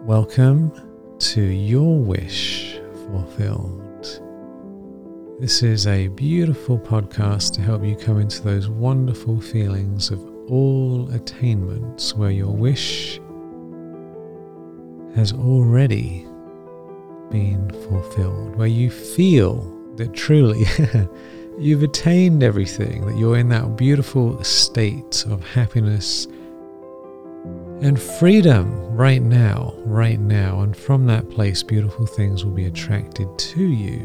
Welcome to Your Wish Fulfilled. This is a beautiful podcast to help you come into those wonderful feelings of all attainments where your wish has already been fulfilled, where you feel that truly you've attained everything, that you're in that beautiful state of happiness and freedom right now. And from that place, beautiful things will be attracted to you.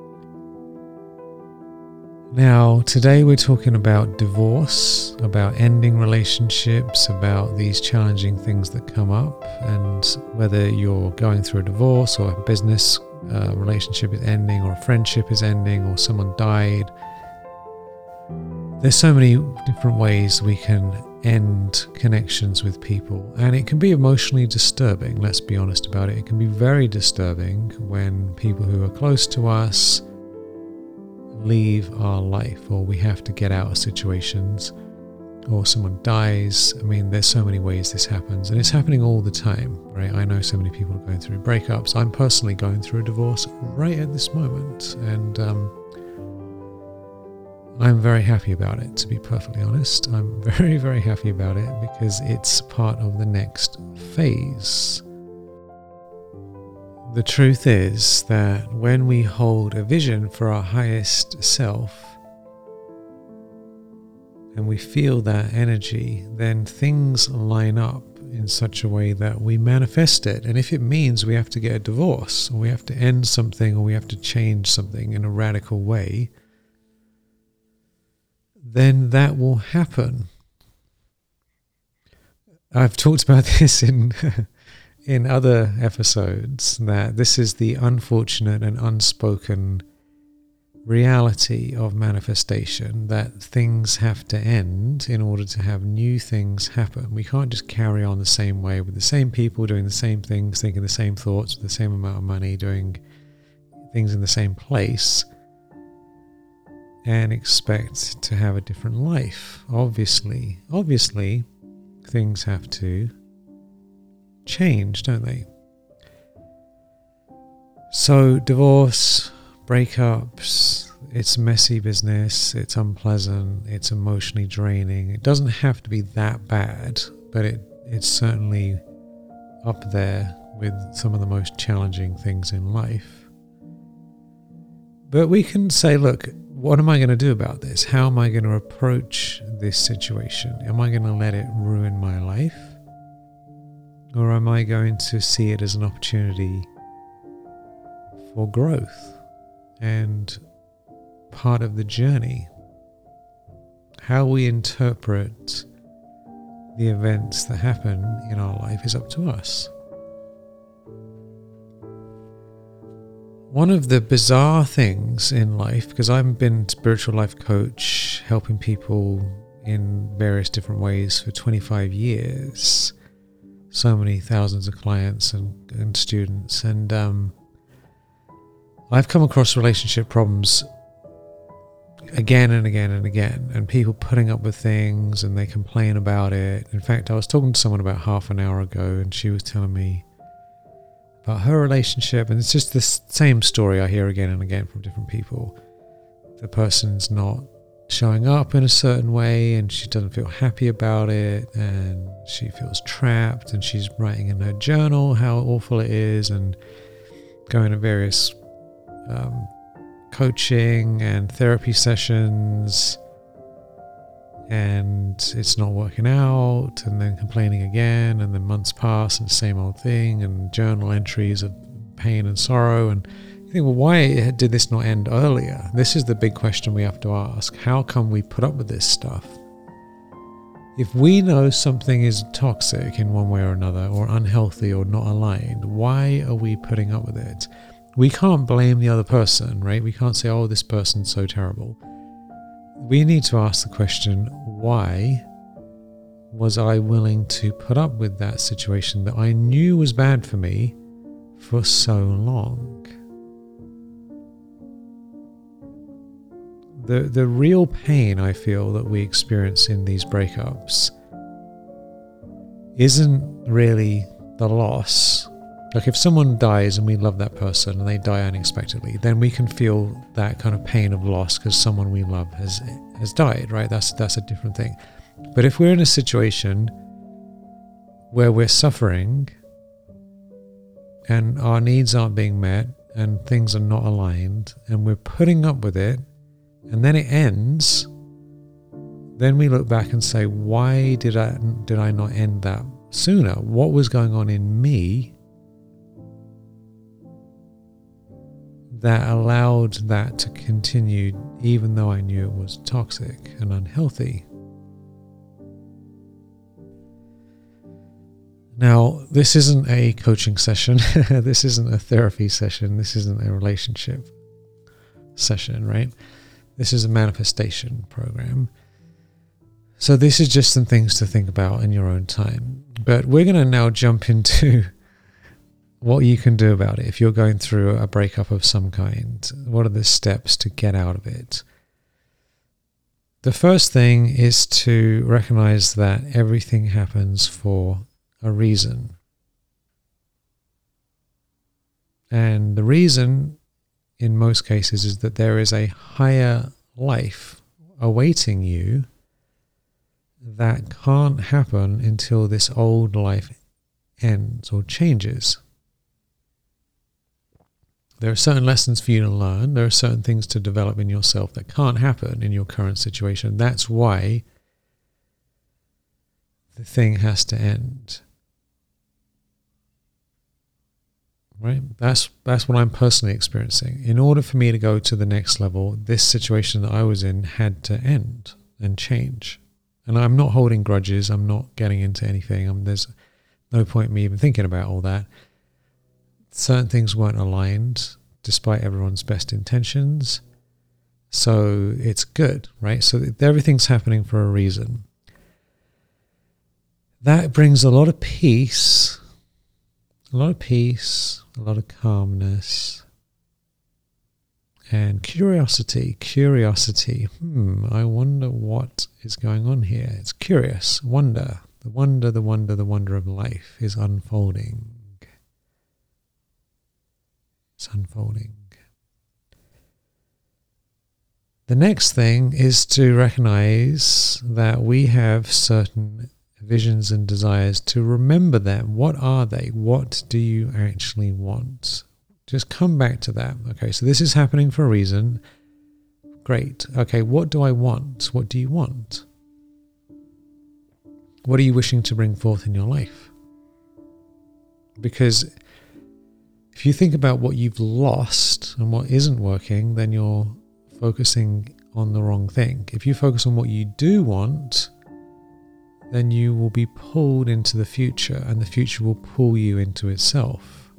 Now, today we're talking about divorce, about ending relationships, about these challenging things that come up, and whether you're going through a divorce or a business relationship is ending, or a friendship is ending, or someone died. There's so many different ways we can end connections with people, and it can be emotionally disturbing. Let's be honest about it. It can be very disturbing when people who are close to us leave our life, or we have to get out of situations, or someone dies. I mean, there's so many ways this happens, and it's happening all the time, right? I know so many people are going through breakups. I'm personally going through a divorce right at this moment, and I'm very happy about it, to be perfectly honest. I'm very, very happy about it because it's part of the next phase. The truth is that when we hold a vision for our highest self and we feel that energy, then things line up in such a way that we manifest it. And if it means we have to get a divorce, or we have to end something, or we have to change something in a radical way, then that will happen. I've talked about this in other episodes, that this is the unfortunate and unspoken reality of manifestation, that things have to end in order to have new things happen. We can't just carry on the same way with the same people, doing the same things, thinking the same thoughts, with the same amount of money, doing things in the same place, and expect to have a different life. Obviously, things have to change, don't they? So divorce, breakups, it's messy business, it's unpleasant, it's emotionally draining. It doesn't have to be that bad, but it's certainly up there with some of the most challenging things in life. But we can say, look, what am I going to do about this? How am I going to approach this situation? Am I going to let it ruin my life? Or am I going to see it as an opportunity for growth and part of the journey? How we interpret the events that happen in our life is up to us. One of the bizarre things in life, because I've been a spiritual life coach, helping people in various different ways for 25 years, so many thousands of clients and students, and I've come across relationship problems again and again and again, and people putting up with things and they complain about it. In fact, I was talking to someone about half an hour ago, and she was telling me about her relationship, and it's just the same story I hear again and again from different people. The person's not showing up in a certain way, and she doesn't feel happy about it, and she feels trapped, and she's writing in her journal how awful it is, and going to various coaching and therapy sessions, and it's not working out, and then complaining again, and then months pass and the same old thing, and journal entries of pain and sorrow. And you think, well, why did this not end earlier? This is the big question we have to ask. How come we put up with this stuff? If we know something is toxic in one way or another, or unhealthy or not aligned, why are we putting up with it? We can't blame the other person, right? We can't say, oh, this person's so terrible. We need to ask the question, why was I willing to put up with that situation that I knew was bad for me for so long? The real pain I feel that we experience in these breakups isn't really the loss Like if someone dies and we love that person and they die unexpectedly, then we can feel that kind of pain of loss because someone we love has died, right? That's a different thing. But if we're in a situation where we're suffering and our needs aren't being met and things are not aligned and we're putting up with it and then it ends, then we look back and say, why did I not end that sooner? What was going on in me that allowed that to continue even though I knew it was toxic and unhealthy? Now, this isn't a coaching session. This isn't a therapy session. This isn't a relationship session, right? This is a manifestation program. So this is just some things to think about in your own time. But we're going to now jump into what you can do about it. If you're going through a breakup of some kind, what are the steps to get out of it? The first thing is to recognize that everything happens for a reason. And the reason in most cases is that there is a higher life awaiting you that can't happen until this old life ends or changes. There are certain lessons for you to learn. There are certain things to develop in yourself that can't happen in your current situation. That's why the thing has to end. Right? That's what I'm personally experiencing. In order for me to go to the next level, this situation that I was in had to end and change. And I'm not holding grudges. I'm not getting into anything. There's no point in me even thinking about all that. Certain things weren't aligned despite everyone's best intentions. So it's good, right? So everything's happening for a reason. That brings a lot of peace, a lot of calmness, and curiosity. I wonder what is going on here. It's curious. Wonder. The wonder of life is unfolding. It's unfolding. The next thing is to recognize that we have certain visions and desires, to remember them. What are they? What do you actually want? Just come back to that. Okay, so this is happening for a reason. Great. Okay, what do I want? What do you want? What are you wishing to bring forth in your life? Because if you think about what you've lost and what isn't working, then you're focusing on the wrong thing. If you focus on what you do want, then you will be pulled into the future, and the future will pull you into itself.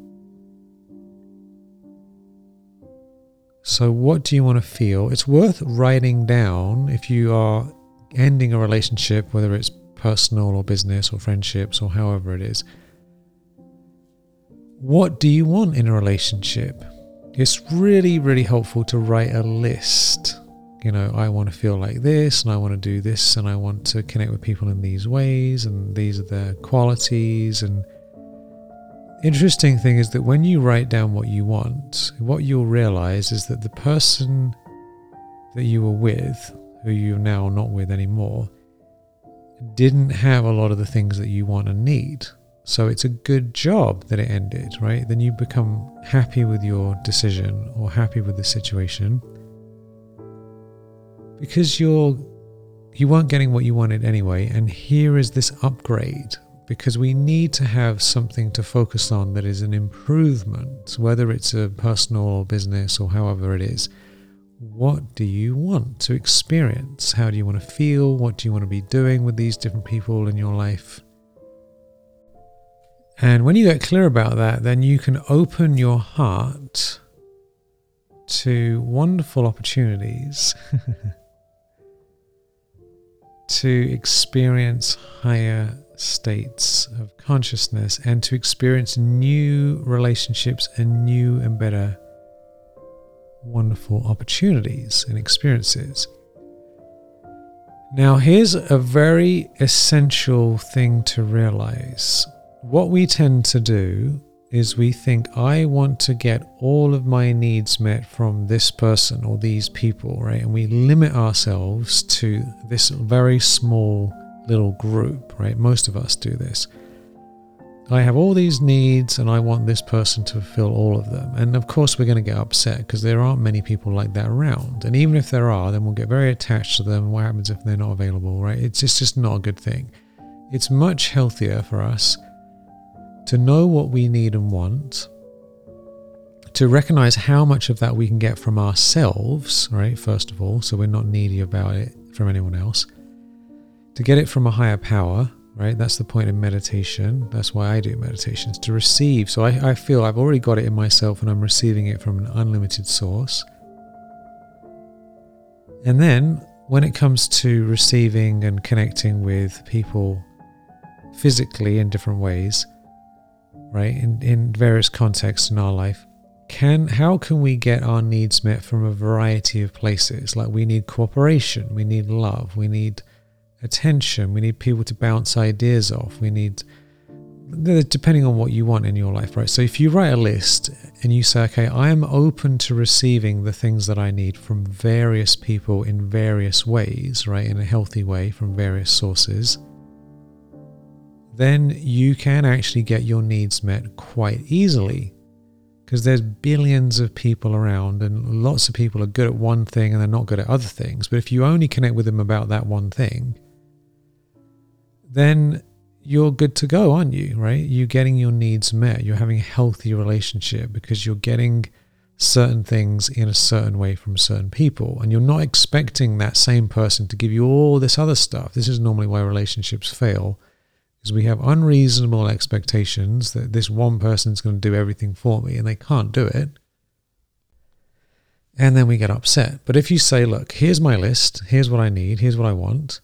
So what do you want to feel? It's worth writing down if you are ending a relationship, whether it's personal or business or friendships or however it is. What do you want in a relationship? It's really, really helpful to write a list. I want to feel like this, and I want to do this, and I want to connect with people in these ways, and these are the qualities. And interesting thing is that when you write down what you want, what you'll realize is that the person that you were with, who you're now not with anymore, didn't have a lot of the things that you want and need. So it's a good job that it ended, right? Then you become happy with your decision or happy with the situation, because you weren't getting what you wanted anyway. And here is this upgrade, because we need to have something to focus on that is an improvement, whether it's a personal or business or however it is. What do you want to experience? How do you want to feel? What do you want to be doing with these different people in your life? And when you get clear about that, then you can open your heart to wonderful opportunities to experience higher states of consciousness and to experience new relationships and new and better wonderful opportunities and experiences. Now, here's a very essential thing to realize. What we tend to do is we think, I want to get all of my needs met from this person or these people, right? And we limit ourselves to this very small little group, right? Most of us do this. I have all these needs and I want this person to fulfill all of them. And of course we're going to get upset because there aren't many people like that around. And even if there are, then we'll get very attached to them. What happens if they're not available, right? It's just not a good thing. It's much healthier for us to know what we need and want, to recognize how much of that we can get from ourselves, right? First of all, so we're not needy about it from anyone else. To get it from a higher power, right? That's the point of meditation. That's why I do meditations, to receive. So I feel I've already got it in myself and I'm receiving it from an unlimited source. And then when it comes to receiving and connecting with people physically in different ways, right? In various contexts in our life, how can we get our needs met from a variety of places? Like we need cooperation, we need love, we need attention, we need people to bounce ideas off, we need, depending on what you want in your life, right? So if you write a list and you say, okay, I am open to receiving the things that I need from various people in various ways, right? In a healthy way from various sources, then you can actually get your needs met quite easily. Because there's billions of people around and lots of people are good at one thing and they're not good at other things. But if you only connect with them about that one thing, then you're good to go, aren't you, right? You're getting your needs met. You're having a healthy relationship because you're getting certain things in a certain way from certain people. And you're not expecting that same person to give you all this other stuff. This is normally why relationships fail, because we have unreasonable expectations that this one person's going to do everything for me and they can't do it. And then we get upset. But if you say, look, here's my list, here's what I need, here's what I want,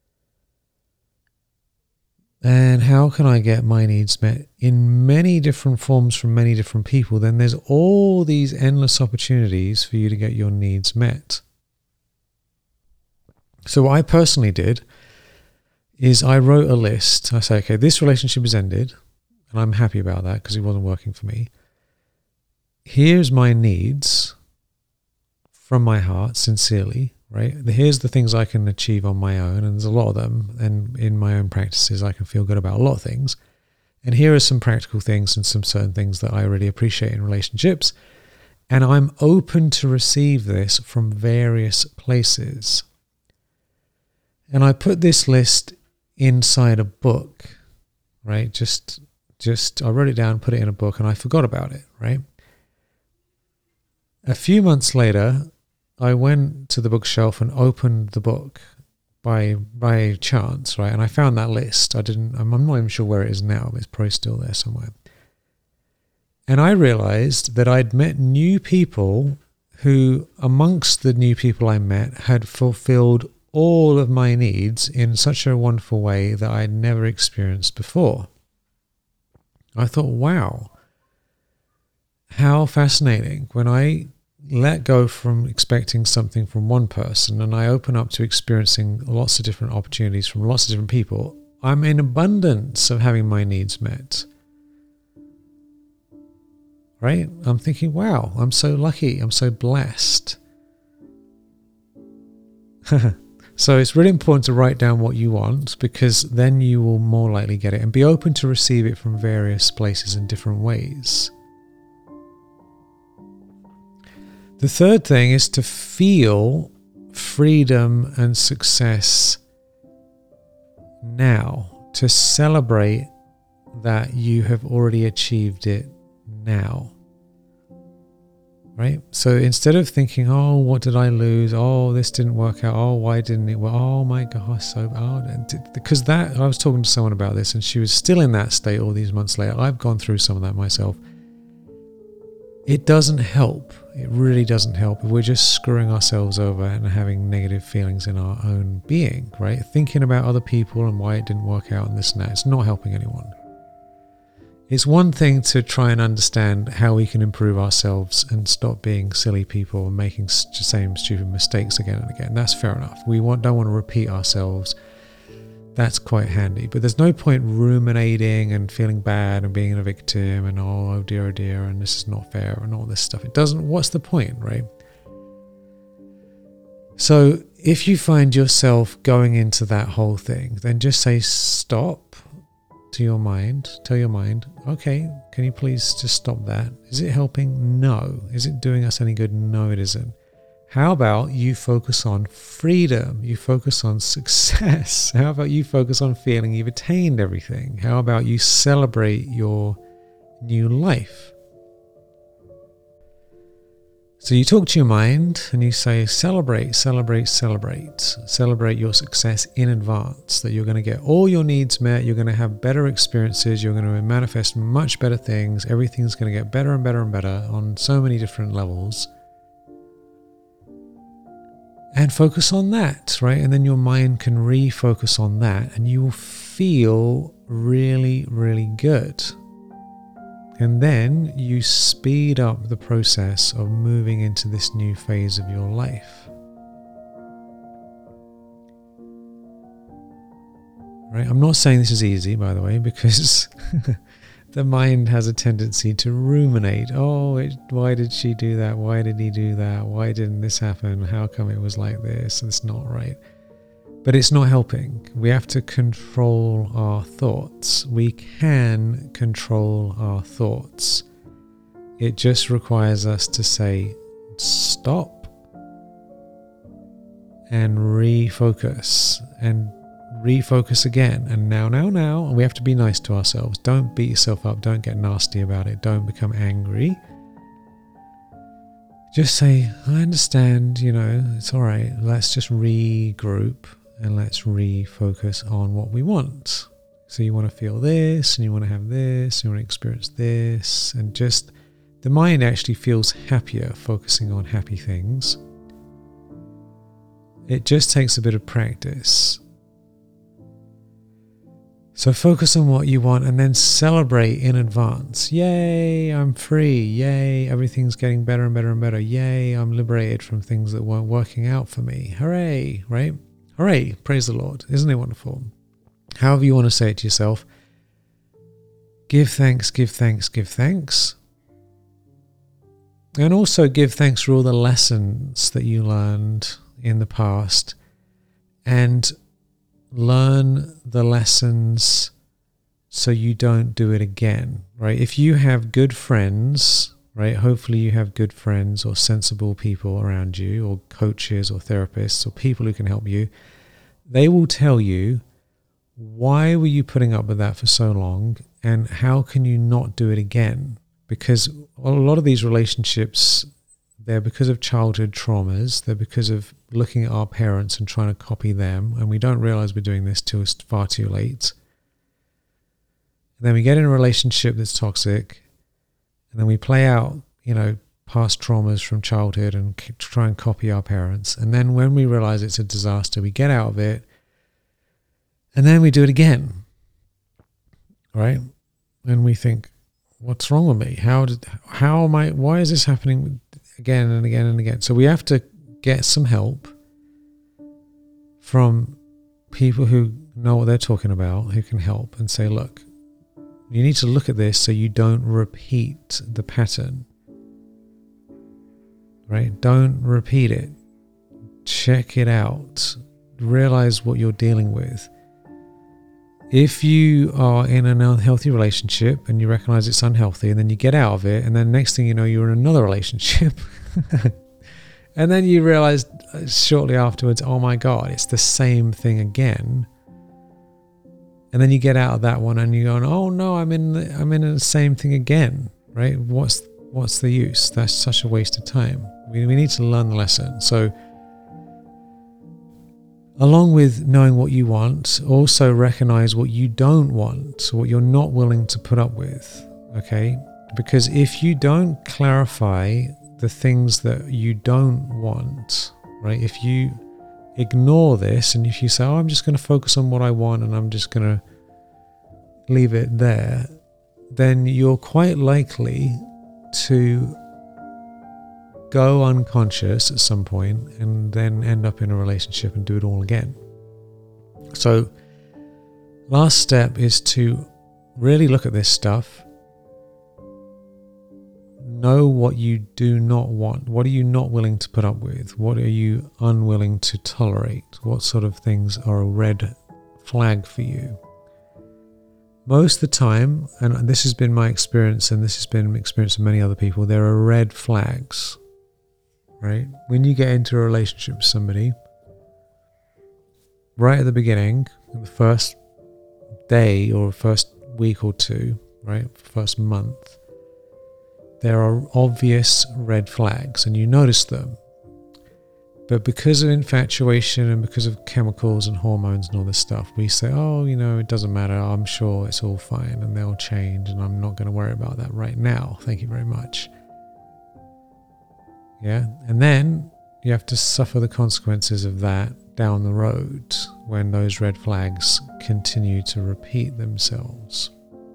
and how can I get my needs met in many different forms from many different people, then there's all these endless opportunities for you to get your needs met. So what I personally did is I wrote a list. I say, okay, this relationship has ended, and I'm happy about that because it wasn't working for me. Here's my needs from my heart, sincerely, right? Here's the things I can achieve on my own, and there's a lot of them, and in my own practices I can feel good about a lot of things. And here are some practical things and some certain things that I really appreciate in relationships, and I'm open to receive this from various places. And I put this list inside a book, right? Just I wrote it down, put it in a book, and I forgot about it, right? A few months later, I went to the bookshelf and opened the book by chance, right? And I found that list. I'm not even sure where it is now, but it's probably still there somewhere. And I realized that I'd met new people who, amongst the new people I met, had fulfilled all of my needs in such a wonderful way that I'd never experienced before. I thought, wow, how fascinating. When I let go from expecting something from one person and I open up to experiencing lots of different opportunities from lots of different people, I'm in abundance of having my needs met. Right? I'm thinking, wow, I'm so lucky. I'm so blessed. So it's really important to write down what you want, because then you will more likely get it, and be open to receive it from various places in different ways. The third thing is to feel freedom and success now, to celebrate that you have already achieved it now. Right? So instead of thinking, oh, what did I lose? Oh, this didn't work out. Oh, why didn't it work? Oh my gosh, because that, I was talking to someone about this and she was still in that state all these months later. I've gone through some of that myself. It doesn't help. It really doesn't help if we're just screwing ourselves over and having negative feelings in our own being, right? Thinking about other people and why it didn't work out and this and that. It's not helping anyone. It's one thing to try and understand how we can improve ourselves and stop being silly people and making the same stupid mistakes again and again. That's fair enough. We don't want to repeat ourselves That's quite handy. But there's no point ruminating and feeling bad and being a victim and oh dear, and this is not fair and all this stuff. It doesn't, what's the point, right? So if you find yourself going into that whole thing, then just say stop to your mind. Tell your mind, okay, can you please just stop that? Is it helping? No. Is it doing us any good? No, it isn't. How about you focus on freedom? You focus on success. How about you focus on feeling you've attained everything? How about you celebrate your new life? So you talk to your mind and you say, celebrate, celebrate, celebrate. Celebrate your success in advance, that you're going to get all your needs met, you're going to have better experiences, you're going to manifest much better things, everything's going to get better and better and better on so many different levels. And focus on that, right? And then your mind can refocus on that and you will feel really, really good. And then you speed up the process of moving into this new phase of your life. Right? I'm not saying this is easy, by the way, because the mind has a tendency to ruminate. Oh, why did she do that? Why did he do that? Why didn't this happen? How come it was like this? It's not right. But it's not helping. We have to control our thoughts. We can control our thoughts. It just requires us to say, stop and refocus and refocus again. And now. And we have to be nice to ourselves. Don't beat yourself up. Don't get nasty about it. Don't become angry. Just say, I understand, it's all right. Let's just regroup. And let's refocus on what we want. So you want to feel this, and you want to have this, and you want to experience this, and just the mind actually feels happier focusing on happy things. It just takes a bit of practice. So focus on what you want and then celebrate in advance. Yay, I'm free. Yay, everything's getting better and better and better. Yay, I'm liberated from things that weren't working out for me. Hooray, right? Hooray, praise the Lord. Isn't it wonderful? However you want to say it to yourself. Give thanks, give thanks, give thanks. And also give thanks for all the lessons that you learned in the past. And learn the lessons so you don't do it again, right? If you have good friends, right? Hopefully you have good friends or sensible people around you, or coaches or therapists or people who can help you. They will tell you, why were you putting up with that for so long? And how can you not do it again? Because a lot of these relationships, they're because of childhood traumas. They're because of looking at our parents and trying to copy them. And we don't realize we're doing this till it's far too late. And then we get in a relationship that's toxic. And then we play out, past traumas from childhood and try and copy our parents. And then when we realize it's a disaster, we get out of it. And then we do it again. Right? And we think, what's wrong with me? Why is this happening again and again and again? So we have to get some help from people who know what they're talking about, who can help and say, look, you need to look at this so you don't repeat the pattern, right? Don't repeat it. Check it out. Realize what you're dealing with. If you are in an unhealthy relationship and you recognize it's unhealthy, and then you get out of it, and then next thing you know, you're in another relationship, and then you realize shortly afterwards, oh my God, it's the same thing again. And then you get out of that one and you go, oh no, I'm in the same thing again, right? What's the use? That's such a waste of time. We need to learn the lesson. So along with knowing what you want, also recognize what you don't want, what you're not willing to put up with, okay? Because if you don't clarify the things that you don't want, right? If you ignore this and if you say, oh, I'm just going to focus on what I want and I'm just going to leave it there, then you're quite likely to go unconscious at some point and then end up in a relationship and do it all again. So Last step is to really look at this stuff. Know what you do not want. What are you not willing to put up with? What are you unwilling to tolerate? What sort of things are a red flag for you? Most of the time, and this has been my experience, and this has been the experience of many other people, there are red flags, right? When you get into a relationship with somebody, right at the beginning, the first day or first week or two, right, first month, there are obvious red flags and you notice them. But because of infatuation and because of chemicals and hormones and all this stuff, we say, oh, it doesn't matter. I'm sure it's all fine and they'll change and I'm not going to worry about that right now. Thank you very much. Yeah. And then you have to suffer the consequences of that down the road when those red flags continue to repeat themselves.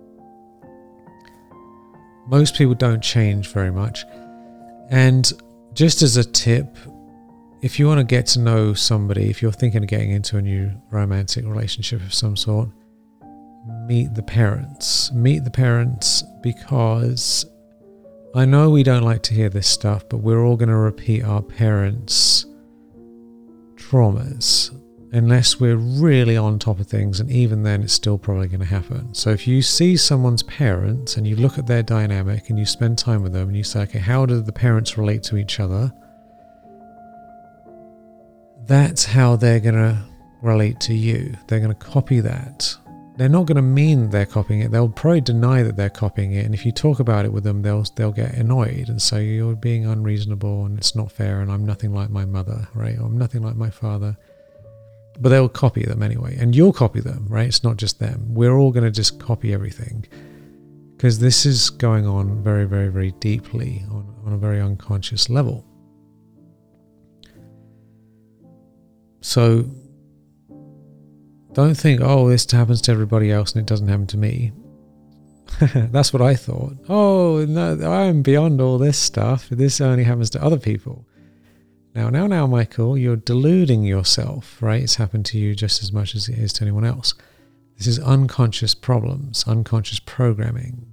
Most people don't change very much. And just as a tip, if you want to get to know somebody, if you're thinking of getting into a new romantic relationship of some sort, meet the parents. Meet the parents, because I know we don't like to hear this stuff, but we're all going to repeat our parents' traumas unless we're really on top of things, and even then it's still probably going to happen. So if you see someone's parents and you look at their dynamic and you spend time with them and you say, okay, how do the parents relate to each other? That's how they're going to relate to you. They're going to copy that. They're not going to mean they're copying it. They'll probably deny that they're copying it. And if you talk about it with them, they'll get annoyed and say, you're being unreasonable and it's not fair and I'm nothing like my mother, right? Or I'm nothing like my father. But they'll copy them anyway. And you'll copy them, right? It's not just them. We're all going to just copy everything. Because this is going on very, very, very deeply on a very unconscious level. So don't think, oh, this happens to everybody else and it doesn't happen to me. That's what I thought. Oh, no, I'm beyond all this stuff. This only happens to other people. Now, Michael, you're deluding yourself, right? It's happened to you just as much as it is to anyone else. This is unconscious problems, unconscious programming.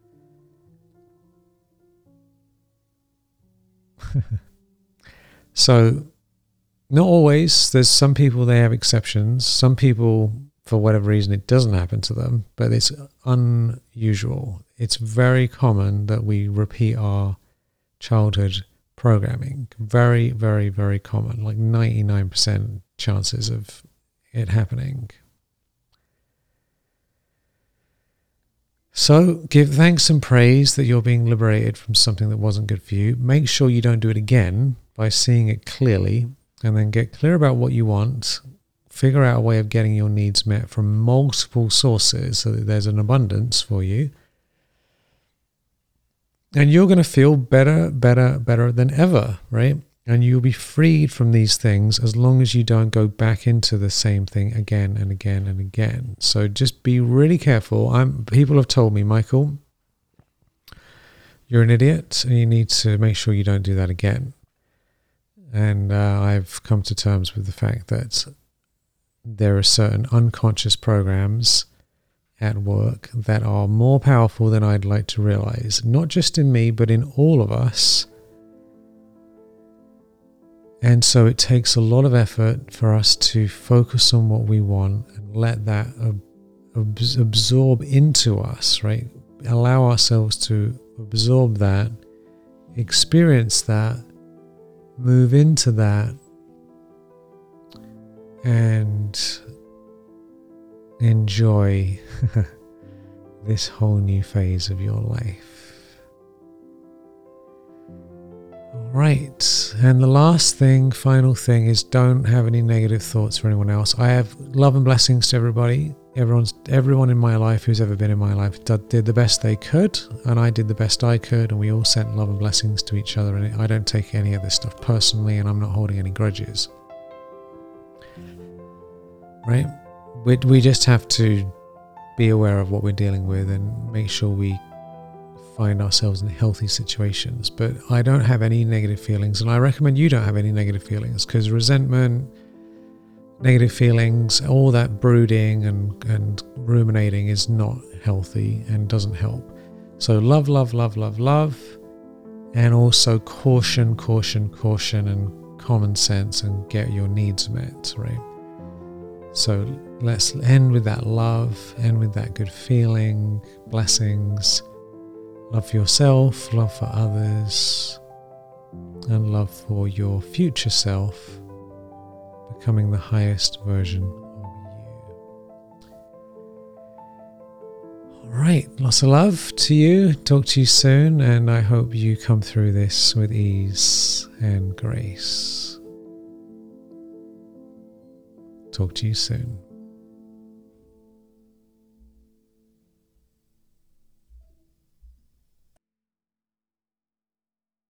So, not always. There's some people, they have exceptions. Some people, for whatever reason, it doesn't happen to them, but it's unusual. It's very common that we repeat our childhood programming. Very, very, very common. Like 99% chances of it happening. So give thanks and praise that you're being liberated from something that wasn't good for you. Make sure you don't do it again by seeing it clearly. And then get clear about what you want. Figure out a way of getting your needs met from multiple sources so that there's an abundance for you. And you're going to feel better than ever, right? And you'll be freed from these things as long as you don't go back into the same thing again and again and again. So just be really careful. People have told me, Michael, you're an idiot and you need to make sure you don't do that again. And I've come to terms with the fact that there are certain unconscious programs at work that are more powerful than I'd like to realize. Not just in me, but in all of us. And so it takes a lot of effort for us to focus on what we want and let that absorb into us, right? Allow ourselves to absorb that, experience that, move into that, and enjoy this whole new phase of your life. All right. And the last thing, final thing, is don't have any negative thoughts for anyone else. I have love and blessings to everybody. Everyone in my life who's ever been in my life did the best they could, and I did the best I could, and we all sent love and blessings to each other. And I don't take any of this stuff personally, and I'm not holding any grudges. Right? We just have to be aware of what we're dealing with and make sure we find ourselves in healthy situations. But I don't have any negative feelings, and I recommend you don't have any negative feelings, because resentment, negative feelings, all that brooding and ruminating is not healthy and doesn't help. So love, love, love, love, love, and also caution, caution, caution, and common sense, and get your needs met, right? So let's end with that love, end with that good feeling, blessings, love for yourself, love for others, and love for your future self, becoming the highest version of you. All right, lots of love to you. Talk to you soon, and I hope you come through this with ease and grace. Talk to you soon.